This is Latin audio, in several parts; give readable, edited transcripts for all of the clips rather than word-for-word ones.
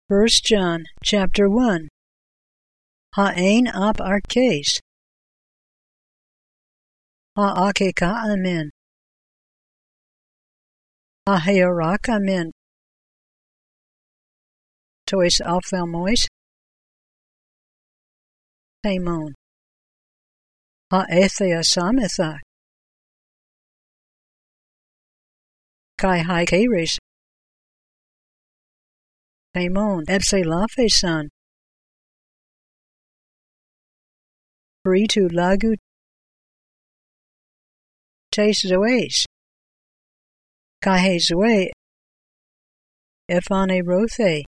1 John chapter 1. Ha'ein ap arkes. Ha'ake ka'amen. Ha'hearakamen. Tois ophthalmois. Hamon. Ha'etheasametha. Kai haikeres. Hamon epsilaphesan. Peritu lagu tes zoes. Kai zoe ephane rothe.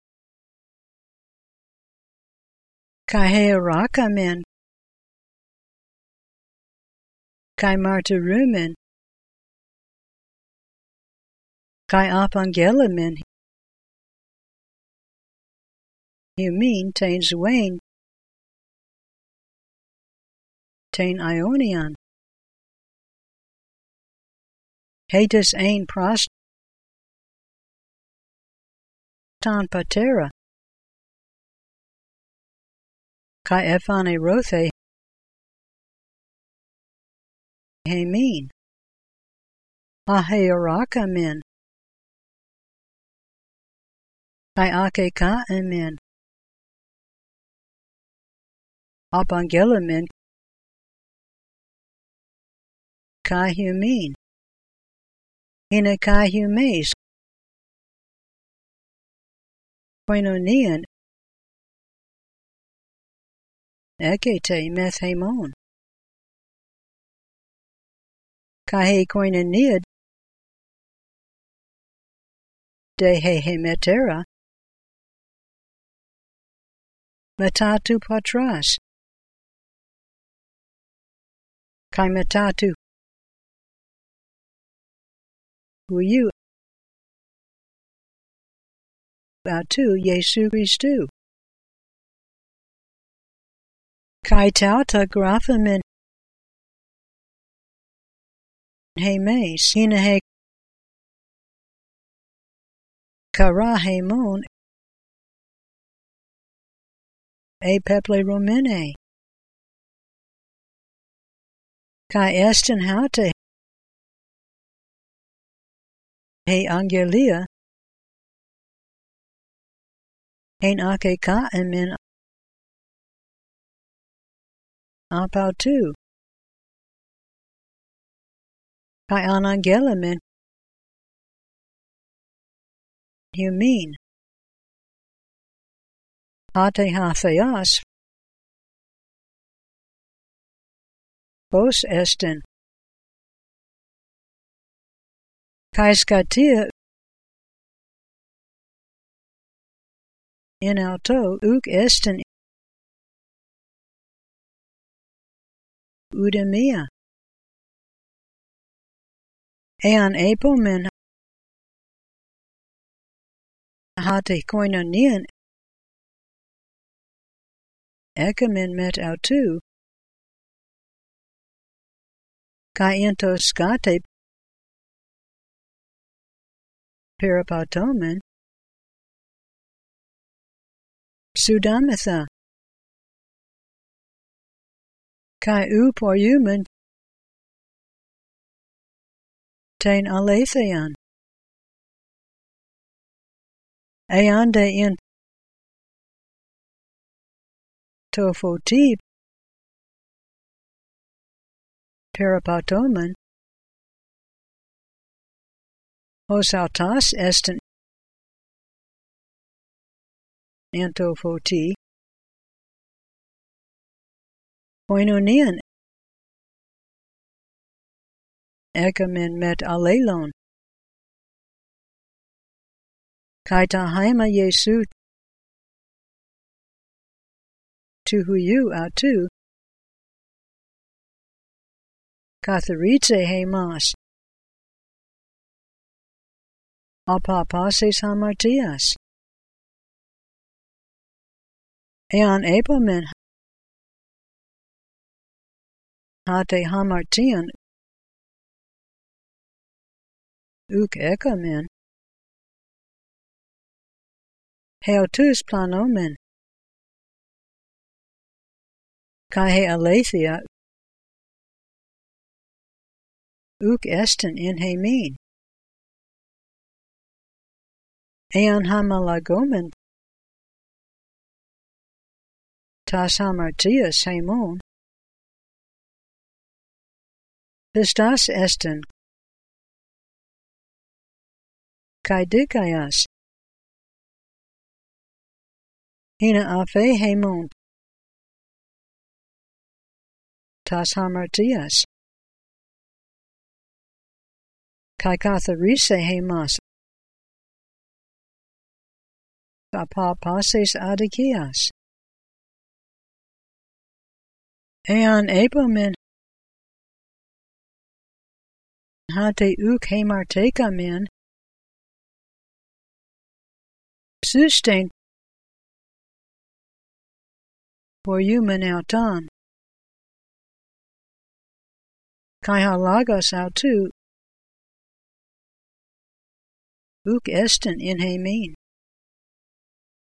Kai hearakamen. Kai martyrumen. Kai apangelamen. Humin tain zwain. Tain ionian. Hatus ein prost. Tan patera. Kai ephane rothe. Hamin. Ahearakamen. Kai ake ka'amen. Apangelamen. Kai humin. Ina kai humes. Koinonian. Ekete methamon. Kai koinoniad. De hemetera. Metatu patras. Kai metatu. Huiu. Batu Jesu Christu. Kai tauta graphamen. Heme sinahe. Kara hemon. E peple romene. Kai esten haute. He angelia. Ein ake ka'amen. Apautu. Kai anangelamen. Humin. Hate hatheas. Pos esten. Kai skatia. In auto uk esten. Udemia. Ean apomen. Hate koinonian. Ekamen met autu. Kai entos skate. Peripatomen. Sudamatha. Kai uporumen. Tain alethean. Eande in tofoti. Peripatomen. Hosautas estin. Antofoti. Koinonian. Ekamen met alelon. Kaita haima Jesu. Tuhuyu autu. Katharitze hemas. Apapases hamartias. Ean apomen. Hate hamartian. Uk ekamen. heotus planomen, kai he aletheia, uk esten in he mean, eon hamalagomen, tas hamartias hemon, pistas esten, kai dikaias, hina afe hemon, tas hamartias, kai katharise hemas, apapases adikias, eon apomen, hate uk hemarteka men, sustain for human auton, kai halagos autu, uk esten in he mean,